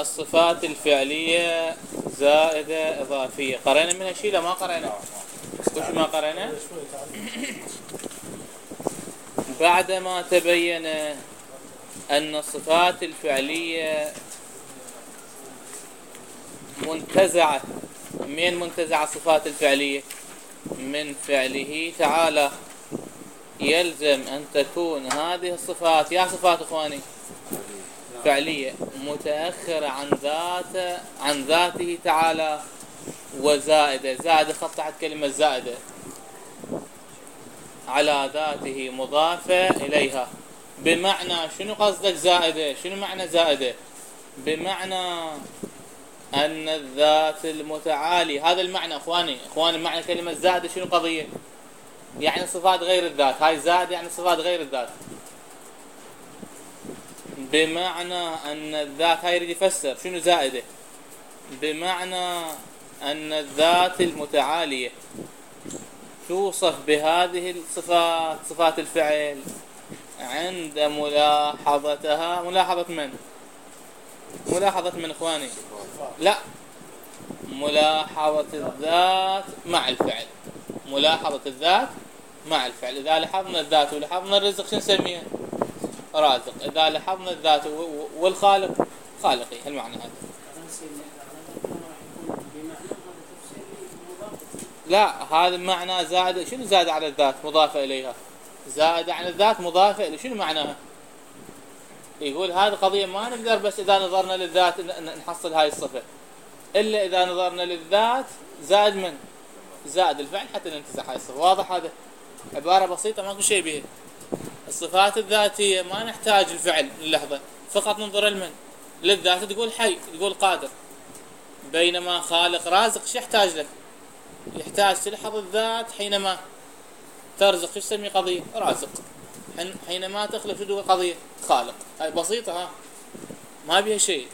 الصفات الفعلية زائدة إضافية، قرينا منها شيء لا ما قرينا؟ وش ما قرينا؟ بعدما تبين أن الصفات الفعلية منتزعة، من منتزعة الصفات الفعلية؟ من فعله تعالى. يلزم أن تكون هذه الصفات، يا صفات إخواني فعلية، متأخرة عن ذاته تعالى، وزائدة. زائدة خط تحت كلمة زائدة، على ذاته مضافة إليها. بمعنى شنو قصدك زائدة؟ شنو معنى زائدة؟ بمعنى أن الذات المتعالي، هذا المعنى إخواني معنى كلمة زائدة شنو قضية؟ يعني صفات غير الذات، هاي زائدة يعني صفات غير الذات. بمعنى أن الذات، هاي يريد يفسر شنو زائدة. بمعنى أن الذات المتعالية توصف بهذه الصفات، صفات الفعل، عند ملاحظتها. ملاحظة من؟ ملاحظة من إخواني؟ لا، ملاحظة الذات مع الفعل. ملاحظة الذات مع الفعل. إذا لاحظنا الذات ولاحظنا الرزق شو نسميه؟ رازق. إذا لاحظنا الذات والخالق خالقي. المعنى هذا. لا، هذا معنى زائد. شنو زاد على الذات مضافة إليها؟ زائد عن الذات مضافة إليه. شنو معناها؟ يقول هذه قضية ما نقدر بس إذا نظرنا للذات نحصل هاي الصفة، إلا إذا نظرنا للذات زائد من؟ زائد الفعل حتى ننتزع هاي الصفة. واضح هذا؟ عبارة بسيطة ماكو شيء بها. الصفات الذاتية ما نحتاج الفعل للحظة، فقط ننظر لمن؟ للذات. تقول حي، تقول قادر. بينما خالق رازق شو يحتاج لك؟ يحتاج تلحظ الذات حينما ترزق. شو تسمي قضية؟ رازق. حينما تخلق شو تقول قضية؟ خالق. هاي بسيطة، ها ما بيها شيء.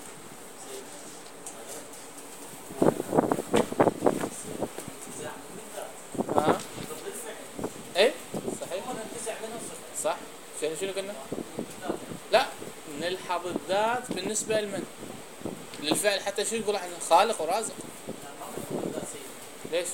ها ايه صحيح صح. شنو قلنا؟ لا، نلحظ الذات بالنسبة لمن؟ للفعل. حتى شو يقول عنه؟ خالق ورازق. ليش؟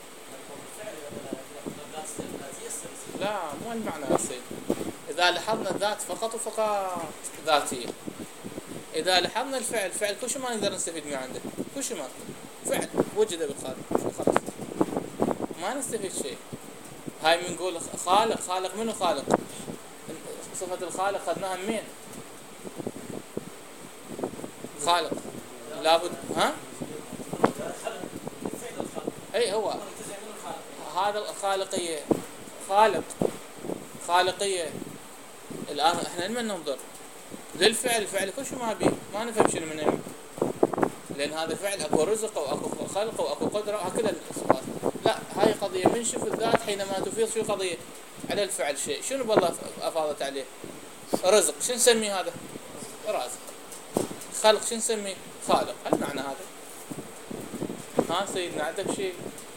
لا، مو المعنى يصير. إذا لاحظنا الذات فقط وفقط ذاتية. إذا لاحظنا الفعل، فعل كل شيء ما نقدر نستفيد منه عنده. كل شيء ما فعل وجد بالخالق، خلاص ما نستفيد شيء. هاي بنقول خالق. خالق منو خالق؟ صفة الخالق خذناها منين؟ خالق لابد. ها اي هو هذا الخالقية. خالق خالقية. الآن احنا لمن ننظر؟ للفعل. الفعل كل شيء ما بيه، ما نفهم شنو منه، لأن هذا فعل أكو رزق وأكو خلق وأكو قدرة وهكذا الصفات. لا، هاي قضية منشف الذات حينما تفيض شو قضية؟ على الفعل شيء. شنو بالله أفاضت عليه؟ رزق. شو نسميه هذا؟ رازق. خلق شو نسميه؟ خالق. هل معنى هذا؟ ها سيدنا عندك شيء؟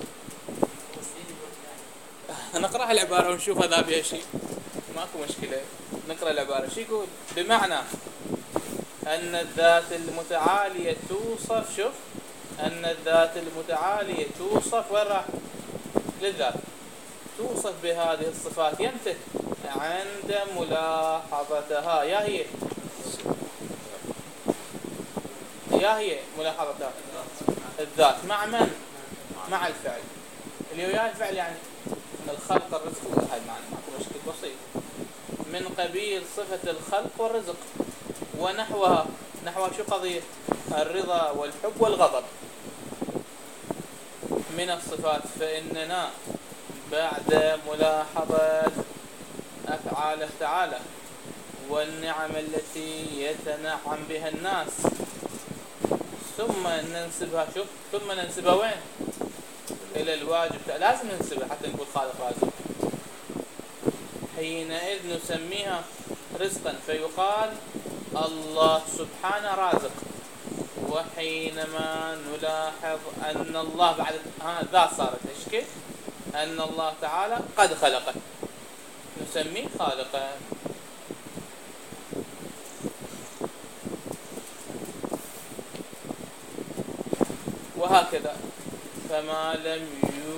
نقرأ العبارة ونشوف هذا بها شيء، ماكو مشكلة. نقرأ العبارة. شو يقول؟ بمعنى أن الذات المتعالية توصف. شوف، أن الذات المتعالية توصف. وين راح؟ للذات. توصف بهذه الصفات ينتهي عند ملاحظتها. يا هي ملاحظتها الذات مع من؟ مع الفعل. اللي هو يا الفعل يعني الخلق الرزق. هاي معنى ماكو مشكلة بسيط. من قبيل صفة الخلق والرزق ونحوها. نحوها شو قضية؟ الرضا والحب والغضب من الصفات. فإننا بعد ملاحظة أفعاله تعالى والنعم التي يتنعم بها الناس، ثم ننسبها. شوف، ثم ننسبها وين؟ إلى الواجب. لازم ننسبها حتى نقول خالق رازق. حينئذ نسميها رزقا فيقال الله سبحانه رازق. وحينما نلاحظ أن الله بعد ذات صارت إيش كيف؟ أن الله تعالى قد خلقه، نسميه خالقا. وهكذا. فما لم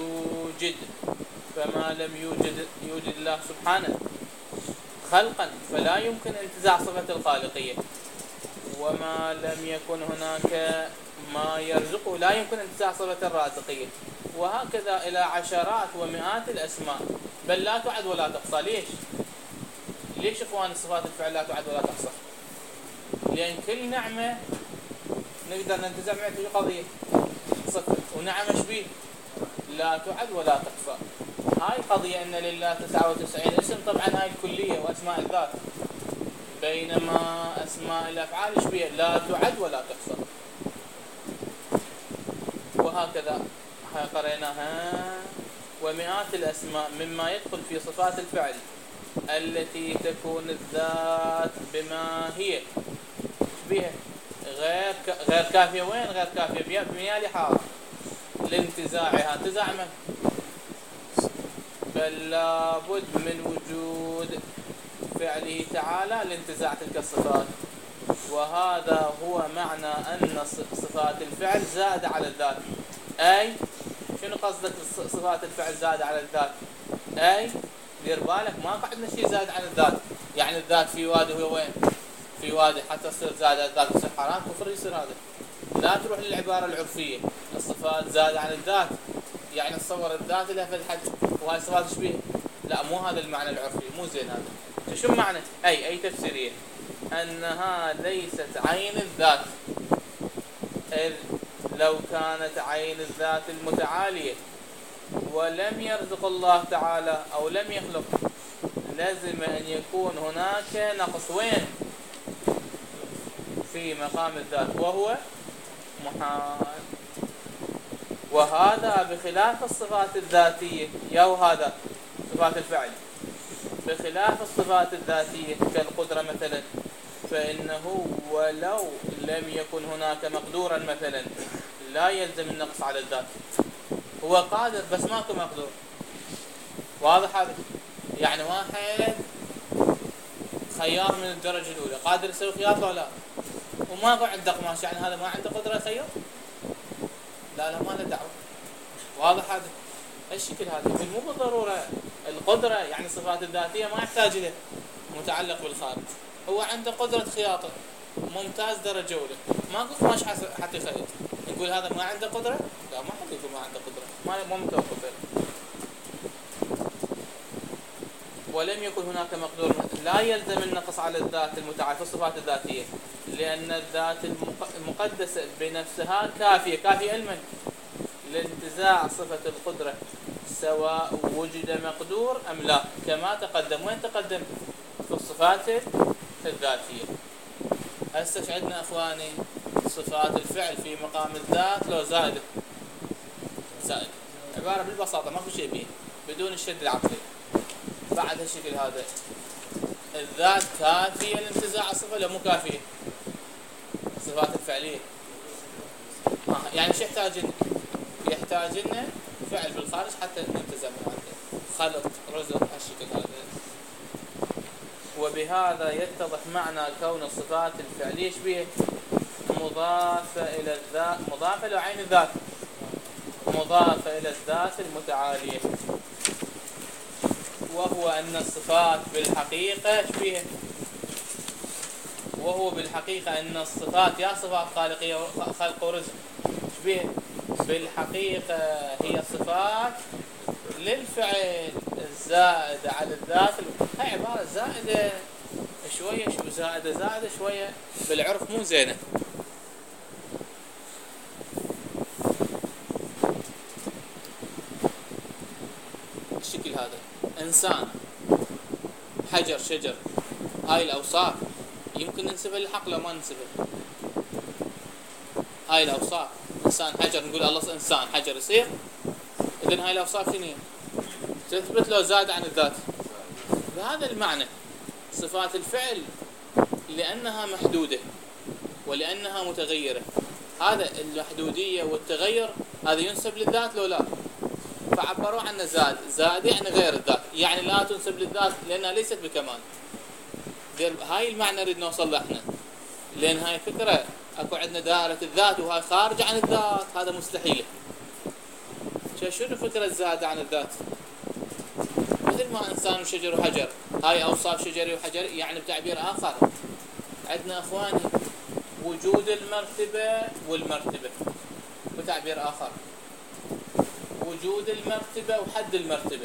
يوجد الله سبحانه خلقا فلا يمكن انتزاع صفة الخالقية، وما لم يكن هناك ما يرزقه لا يمكن انتزاع صفة الرازقية، وهكذا إلى عشرات ومئات الأسماء بل لا تعد ولا تحصى. ليش إخوان صفات الفعل لا تعد ولا تحصى؟ لأن كل نعمة نقدر ننتزع منها في قضية صفة، ونعمة شبيه لا تعد ولا تحصى. هاي قضية أن لله 99 اسم، طبعا هاي الكلية وأسماء الذات، بينما أسماء الأفعال شبيه لا تعد ولا تحصى. وهكذا هاي قريناها. ومئات الأسماء مما يدخل في صفات الفعل التي تكون الذات بما هي شبيه غير كافية. وين غير كافية؟ بمياه لحاظ لانتزاعها انتزاع من؟ بل لابد من وجود فعله تعالى لانتزاع تلك الصفات. وهذا هو معنى أن صفات الفعل زاد على الذات. أي شنو قصدك صفات الفعل زاد على الذات؟ أي دير بالك ما قعدنا شيء زاد عن الذات، يعني الذات في وادي وهو وين؟ في وادي حتى تصير زاد الذات يصير حرام كفر يصير هذا. لا تروح للعبارة العرفية الصفات زاد عن الذات يعني تصور الذات لها فد حد وهاي صفات شبيه. لا مو هذا المعنى العرفي، مو زين هذا. شو معنى؟ أي تفسيرية أنها ليست عين الذات، إذ لو كانت عين الذات المتعالية ولم يرزق الله تعالى أو لم يخلق لازم أن يكون هناك نقص. وين؟ في مقام الذات وهو محال. وهذا بخلاف الصفات الذاتية، هذا صفات الفعل بخلاف الصفات الذاتية كالقدرة مثلا، فإنه ولو لم يكن هناك مقدورا مثلا لا يلزم النقص على الذات. هو قادر بس ماكو مقدور. واضح هذا؟ يعني واحد خيار من الدرجة الأولى قادر يسوي خياطة ولا لا؟ وماكو عنده قماش، يعني هذا ما عنده قدرة يخيط؟ لا ما له دعوة. واضح هذا؟ الشكل هذا مو بالضرورة القدرة، يعني الصفات الذاتية ما يحتاج له متعلق بالخارج. هو عنده قدرة خياطة ممتاز درجة أولى، ماكو قماش حتى يخيط، نقول هذا ما عنده قدرة؟ لا ما حد يقول ما عنده قدرة، ما متوقف. ولم يكن هناك مقدور لا يلزم النقص على الذات المتعال في الصفات الذاتية، لأن الذات المقدسة بنفسها كافية علما لانتزاع صفة القدرة سواء وجد مقدور أم لا، كما تقدم. وين تقدم؟ في الصفات الذاتية. هسه عندنا أخواني صفات الفعل في مقام الذات لو زائدة عبارة بالبساطة ما في شيء بيه بدون الشد العقلي. بعد هالشكل هذا الذات كافية لانتزاع الصفة ولا مو كافية؟ الصفات الفعلية يعني شو يحتاج لنا فعل بالخارج حتى ننتزع من عنده، خلق رزق هالشكل هذا. وبهذا يتضح معنى كون الصفات الفعلية شبيه مضافة إلى الذات، مضافة إلى عين الذات، مضافة إلى الذات المتعالية. وهو أن الصفات بالحقيقة شبيه، وهو بالحقيقة أن الصفات يا صفات خالقية خلق ورزق شبيه بالحقيقة هي صفات للفعل الزائدة على الذات. هاي عبارة زائدة شوية، شو زائدة شوية بالعرف مو زينة. الشكل هذا إنسان حجر شجر، هاي الأوصاف يمكن ننسبها للحق لو ما ننسبها. هاي الأوصاف إنسان حجر نقول الله إنسان حجر يصير، إذن هاي الأوصاف شنو تثبت لو زاد عن الذات. بهذا المعنى صفات الفعل لأنها محدودة ولأنها متغيرة، هذا المحدودية والتغير هذا ينسب للذات لو لا، فعبروا عنه زاد يعني غير الذات، يعني لا تنسب للذات لأنها ليست بكمال. هاي المعنى نريد نوصل له احنا، لأن هاي فكرة اكو عندنا دائرة الذات وهاي خارجة عن الذات، هذا مستحيل. شنو فكرة زائدة عن الذات؟ مثل ما انسان وشجر وحجر، هاي اوصاف شجري وحجري، يعني بتعبير اخر عندنا اخواني وجود المرتبة والمرتبة، بتعبير اخر وجود المرتبة وحد المرتبة.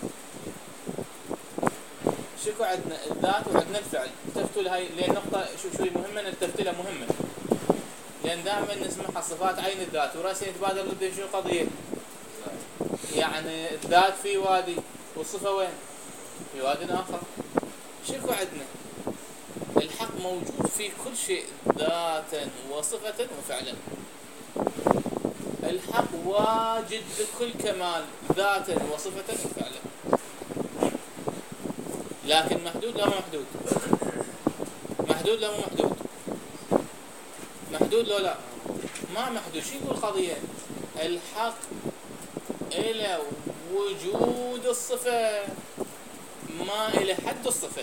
شكو عندنا الذات وعندنا الفعل. التفتوا لهي لان نقطة شوي مهمة، التفتلة مهمة لان دائما نسمعها صفات عين الذات وراسين يتبادر لدي شو قضية، يعني الذات في وادي والصفة وين؟ في واد آخر. شكو عندنا الحق موجود في كل شيء ذاتا وصفة وفعلا. الحق واجد بكل كمال ذاتا وصفة وفعلا، لكن محدود لا مو محدود؟ محدود لا مو محدود؟ محدود لو لا؟ ما محدود. شو يقول قضية؟ الحق إلى وجود الصفة ما إلى حد الصفة.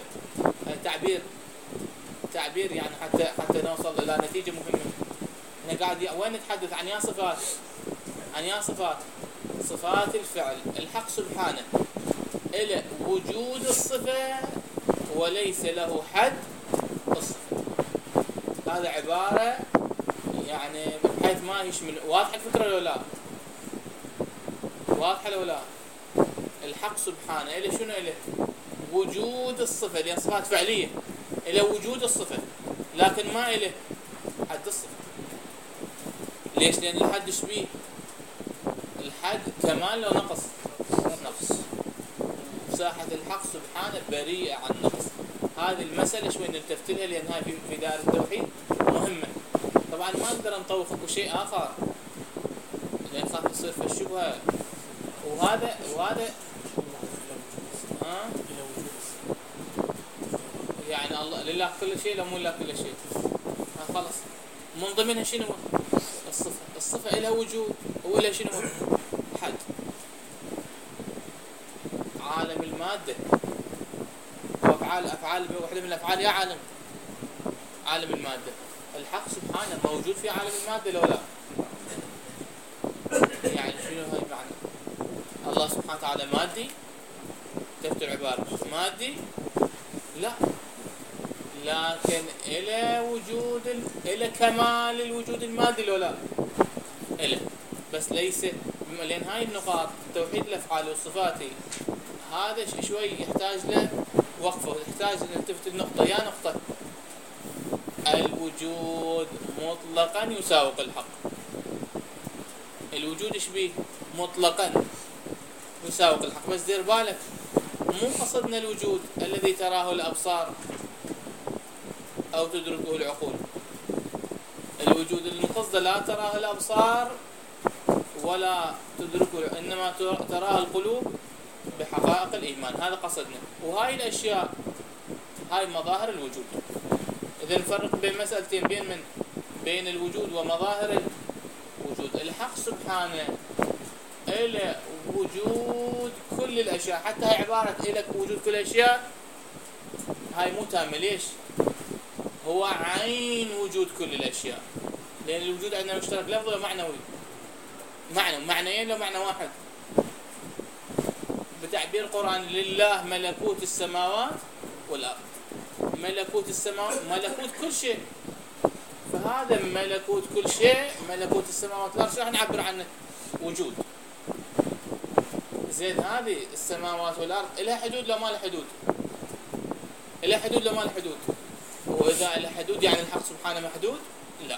تعبير يعني حتى نوصل إلى نتيجة مهمة. احنا قاعد وين نتحدث عن يا صفات؟ عن يا صفات الفعل. الحق سبحانه إلى وجود الصفة وليس له حد الصفة. هذا عبارة يعني بحيث ما يشمل. واضحة الفكرة لو لا؟ واضحة لو لا؟ الحق سبحانه إلى شنو؟ إلى وجود الصفة، لأن صفات فعلية، إلى وجود الصفة لكن ما إلى حد الصفة. ليش؟ لأن الحد شبيه؟ الحد كمال لو نقص؟ نقص. مساحة الحق سبحانه بريئة عن نقص. هذه المسألة شوي نلتفت لها لأن هاي في دائرة التوحيد مهمة. طبعا ما نقدر نطوق اكو شيء آخر لأن خاف يصير في الشبهة. وهذا يعني الله لله كل شيء لا مو لله كل شيء. خلص من ضمنها شنو؟ الصفة إلها وجود وإلها شنو؟ حد. عالم المادة أفعال واحدة من الأفعال يا عالم المادة. الحق سبحانه موجود في عالم المادة لو لا؟ يعني شنو هاي معنى؟ الله سبحانه وتعالى مادي؟ تفتر عبارة مادي؟ لا، لكن إلى وجود إلى كمال الوجود المادي لو لا؟ إلى، بس ليس. لأن هاي النقاط توحيد الأفعال والصفات هذا شوي يحتاج له وقفه، يحتاج نلتفت النقطة يا نقطة الوجود مطلقا يساوق الحق. الوجود شبيه؟ مطلقا يساوق الحق. بس دير بالك مو قصدنا الوجود الذي تراه الأبصار أو تدركه العقول. الوجود اللي نقصده لا تراه الأبصار ولا تدركه، إنما تراه القلوب بحقائق الإيمان. هذا قصدنا. وهاي الأشياء هاي مظاهر الوجود. إذا نفرق بين مسألتين، بين الوجود ومظاهر الوجود. الحق سبحانه إلى وجود كل الأشياء، حتى هاي عبارة إلى وجود كل الأشياء هاي مو تامة. ليش؟ هو عين وجود كل الأشياء، لأن الوجود عندنا مشترك لفظي ومعنوي. معنيين لو معنى واحد. بتعبير قرآن لله ملكوت السماوات والأرض. ملكوت السماوات ملكوت كل شيء، فهذا ملكوت كل شيء، ملكوت السماوات والأرض شو نعبر عنه؟ وجود. زين هذه السماوات والأرض إلها حدود لو ما لها حدود؟ إلها حدود لو ما لها حدود؟ وإذا إلها حدود يعني الحق سبحانه محدود؟ لا.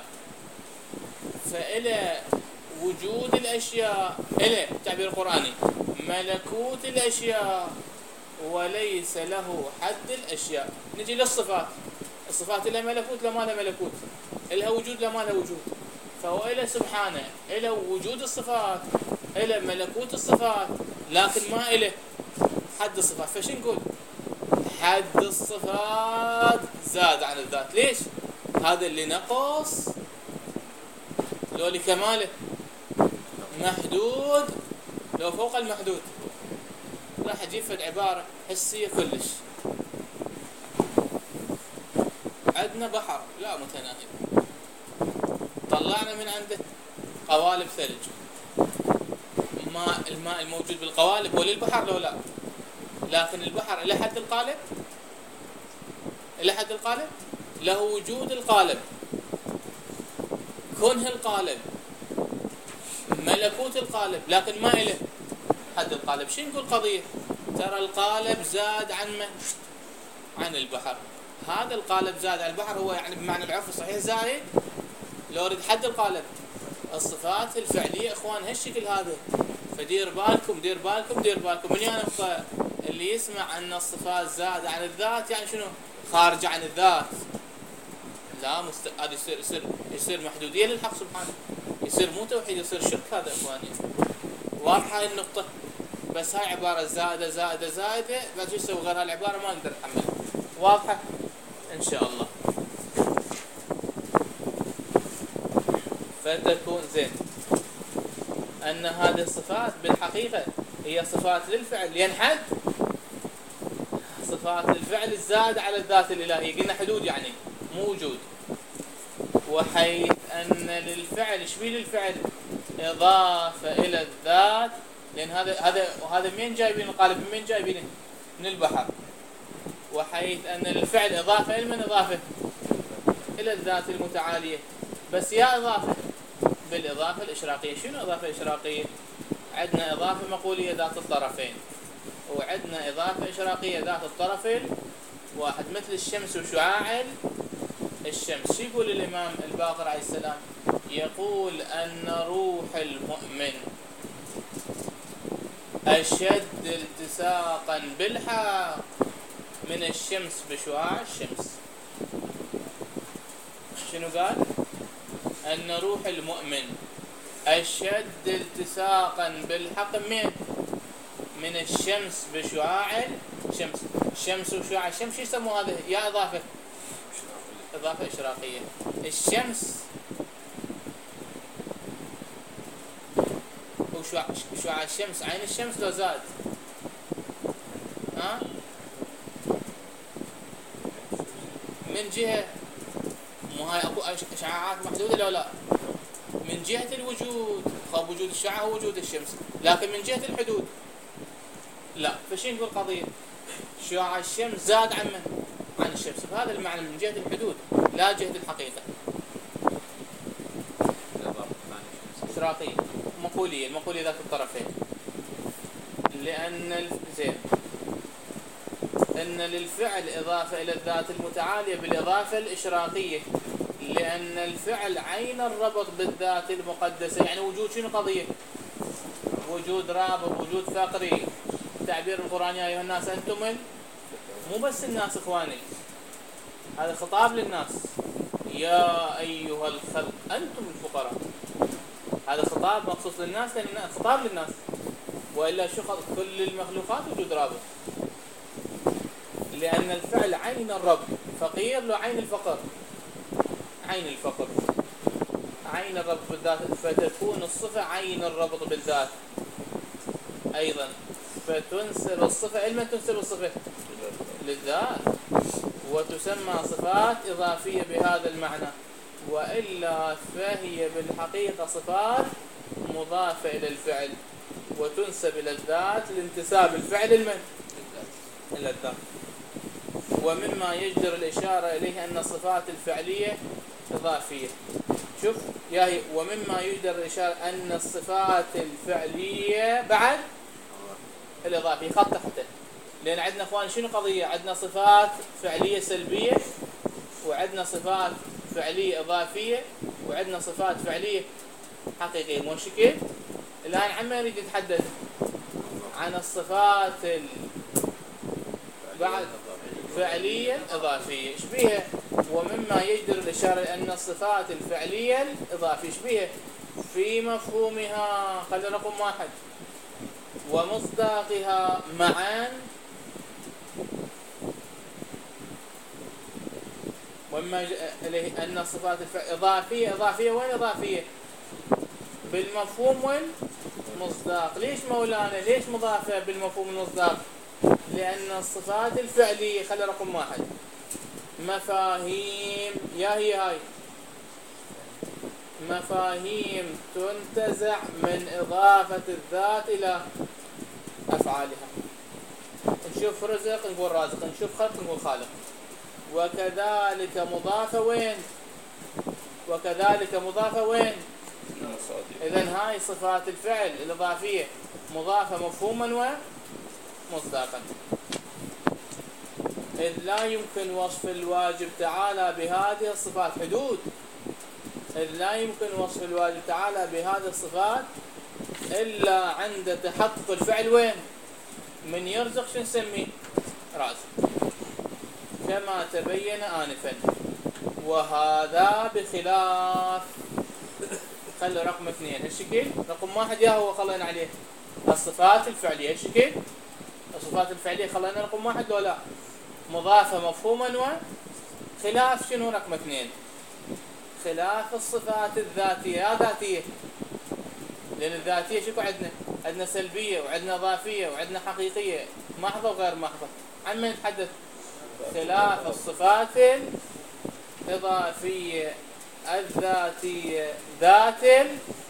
فإلى وجود الأشياء، إلى تعبير قرآني ملكوت الأشياء وليس له حد الأشياء. نجي للصفات. الصفات إلها ملكوت لا ما لها ملكوت؟ إلها وجود لا ما لها وجود؟ فهو إلى سبحانه إلى وجود الصفات، إلى ملكوت الصفات، لكن ما إلى حد الصفات. فش نقول؟ حد الصفات زاد عن الذات. ليش؟ هذا اللي نقص لو لكماله محدود لو فوق المحدود. راح اجيب فد عبارة حسية كلش. عندنا بحر لا متناهي، طلعنا من عنده قوالب ثلج. الماء الموجود بالقوالب هو للبحر لو لا، لكن البحر إلى حد القالب، إلى حد القالب له وجود القالب، كونه القالب، ملكوت القالب، لكن ما إله حد القالب. شو نقول قضية؟ ترى القالب زاد عن من؟ عن البحر. هذا القالب زاد عن البحر هو يعني بمعنى العرف الصحيح زايد. لو اريد حد القالب الصفات الفعلية اخوان هالشكل هذا. فدير بالكم دير بالكم دير بالكم. من ينبقى اللي يسمع ان الصفات زاد عن الذات يعني شنو؟ خارج عن الذات. لا هذا يصير محدودية للحق سبحانه، يصير مو توحيد، يصير شرك. هذا اخواني واضحة هاي النقطة. بس هاي عبارة زائدة زائدة زائدة، بعد شو يسوي غير هالعبارة ما اقدر اتحملها. واضحة ان شاء الله. فتكون زين ان هذه الصفات بالحقيقة هي صفات للفعل ينحد. صفات الفعل الزاد على الذات الالهية، قلنا حدود يعني مو وجود. وحيث ان للفعل، ايش بيه للفعل؟ اضافة الى الذات، لان هذا منين جايبين القالب؟ منين جايبينه؟ من البحر. وحيث ان للفعل اضافة الى من؟ اضافة الى الذات المتعالية. بس يا اضافة بالاضافة الاشراقية. شنو اضافة اشراقية؟ عندنا اضافة مقولية ذات الطرفين، وعندنا اضافة اشراقية ذات الطرف واحد، مثل الشمس وشعاع الشمس. شو يقول الامام الباقر عليه السلام؟ يقول ان روح المؤمن اشد التصاقا بالحق من الشمس بشعاع الشمس. شنو قال؟ ان روح المؤمن اشد التصاقا بالحق من الشمس بشعاع الشمس. الشمس وشعاع الشمس شو يسموا هذا؟ يا اضافه اشراقيه. الشمس وشعاع الشمس عين الشمس لو زاد من جهه، مو هاي اكو اشعاعات محدوده لو لا؟ من جهه الوجود، خب وجود الشعاع هو وجود الشمس، لكن من جهه الحدود لا. فشو نقول قضيه؟ شعاع الشمس زاد عن من؟ عن الشمس. بهذا المعنى من جهه الحدود لا جهه الحقيقه. اشراقيه مقوليه، المقوليه ذات الطرفين. لان زين ان للفعل اضافه الى الذات المتعاليه بالاضافه الاشراقيه، لان الفعل عين الربط بالذات المقدسه. يعني وجود شنو قضيه؟ وجود رابط، وجود فقري. تعبير القرآن يا ايها الناس انتم مو بس الناس اخواني، هذا خطاب للناس. يا ايها الخلق انتم الفقراء. هذا خطاب مخصوص للناس، لان خطاب للناس. والا شو كل المخلوقات وجود رابط. لان الفعل عين الرب، فقير له عين الفقر. عين الفقر عين الربط بالذات، فتكون الصفة عين الربط بالذات أيضا. فتنسب الصفة لمن تنسب الصفة؟ للذات. وتسمى صفات إضافية بهذا المعنى. وإلا فهي بالحقيقة صفات مضافة إلى الفعل، وتنسب إلى الذات لانتساب الفعل لمن؟ إلى الذات. ومما يجدر الإشارة إليه أن الصفات الفعلية إضافية. شوف ياهي، ومما يجدر الإشارة أن الصفات الفعلية بعد الإضافية خط تحته. لأن عندنا أخوان شنو قضية؟ عندنا صفات فعلية سلبية، وعندنا صفات فعلية إضافية، وعندنا صفات فعلية حقيقية. مو شكل؟ الآن عما يريد يتحدث عن الصفات بعد فعليا إضافية. إيش بيها؟ ومما يجدر الإشارة أن الصفات الفعلية الإضافية إيش بيها؟ في مفهومها، خلي رقم واحد، ومصداقها معا. ومما إليه أن الصفات إضافية. إضافية وين إضافية؟ بالمفهوم والمصداق. ليش مولانا؟ ليش مضافة بالمفهوم والمصداق؟ لأن الصفات الفعلية، خلي رقم واحد، مفاهيم. يا هي هاي مفاهيم تنتزع من إضافة الذات إلى أفعالها. نشوف رزق نقول رازق، نشوف خلق نقول خالق. وكذلك مضافة وين؟ وكذلك مضافة وين؟ إذن هاي صفات الفعل الإضافية مضافة مفهوما ومصداقا. إذ لا يمكن وصف الواجب تعالى بهذه الصفات حدود. إذ لا يمكن وصف الواجب تعالى بهذه الصفات إلا عند تحقق الفعل وين؟ من يرزق شو نسميه؟ رازق، كما تبين آنفا. وهذا بخلاف، خلوا رقم 2 هالشكل، رقم 1 يا هو خلينا عليه الصفات الفعلية هالشكل. الصفات الفعلية خلينا رقم 1 لو لا؟ مضافة مفهوما وخلاف شنو رقم 2؟ خلاف الصفات الذاتية. يا ذاتية، لأن الذاتية شكو عندنا؟ عندنا سلبية وعندنا إضافية وعندنا حقيقية، محضة وغير محضة. عن من نتحدث؟ خلاف الصفات الإضافية الذاتية ذات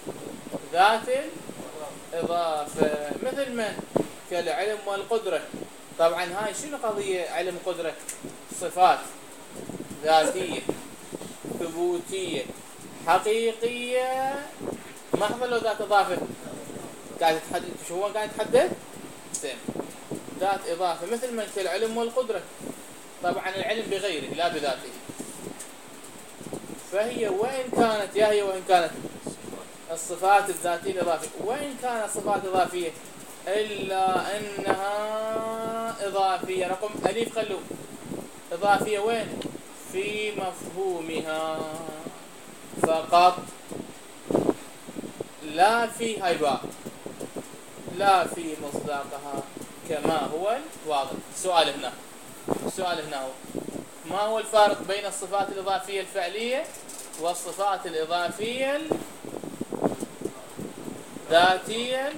الإضافة. مثل من؟ كالعلم والقدرة. طبعا هاي شنو قضية علم قدرة؟ صفات ذاتية ثبوتية حقيقية محضة لو ذات إضافة؟ قاعد تحدد شو هو قاعد يتحدد؟ سين ذات إضافة. مثل من؟ كالعلم والقدرة. طبعا العلم بغيره لا بذاته. فهي وإن كانت وإن كانت الصفات الذاتية الإضافية وإن كانت صفات إضافية إلا أنها إضافية. رقم أليف خلوا إضافية وين؟ في مفهومها فقط، لا في هيبة، لا في مصداقها كما هو الواضح. السؤال هنا هو ما هو الفارق بين الصفات الإضافية الفعلية والصفات الإضافية الذاتية؟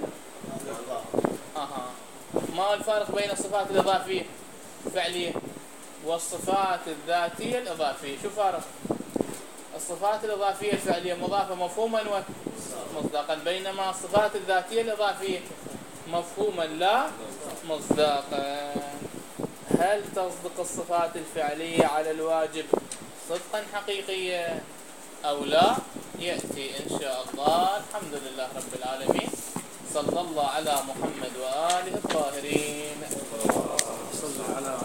ما هو الفارق بين الصفات الإضافية الفعلية والصفات الذاتية الإضافية؟ شو فارق؟ الصفات الإضافية الفعلية مضافة مفهوما ومصداقا، بينما الصفات الذاتية الإضافية مفهوما لا مصداقا. هل تصدق الصفات الفعلية على الواجب صدقا حقيقيا أو لا؟ يأتي إن شاء الله. الحمد لله رب العالمين، صلى الله على محمد وآله الطاهرين. صلى على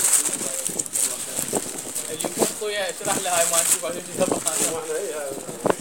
اللي يكون اشرح لها هاي ما نشوف